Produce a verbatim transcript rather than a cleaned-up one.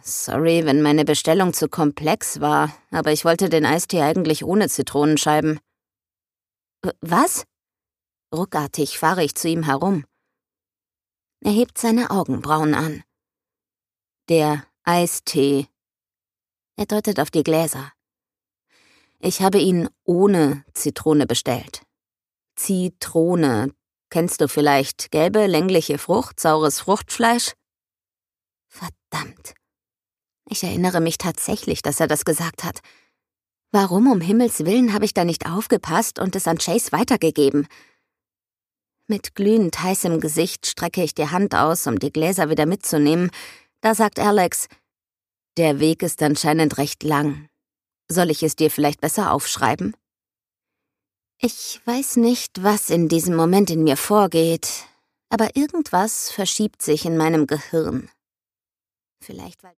Sorry, wenn meine Bestellung zu komplex war, aber ich wollte den Eistee eigentlich ohne Zitronenscheiben. W- Was? Ruckartig fahre ich zu ihm herum. Er hebt seine Augenbrauen an. Der Eistee. Er deutet auf die Gläser. Ich habe ihn ohne Zitrone bestellt. Zitrone. Kennst du vielleicht gelbe, längliche Frucht, saures Fruchtfleisch? Verdammt. Ich erinnere mich tatsächlich, dass er das gesagt hat. Warum um Himmels Willen habe ich da nicht aufgepasst und es an Chase weitergegeben? Mit glühend heißem Gesicht strecke ich die Hand aus, um die Gläser wieder mitzunehmen. Da sagt Alex, der Weg ist anscheinend recht lang. Soll ich es dir vielleicht besser aufschreiben? Ich weiß nicht, was in diesem Moment in mir vorgeht, aber irgendwas verschiebt sich in meinem Gehirn. Vielleicht weil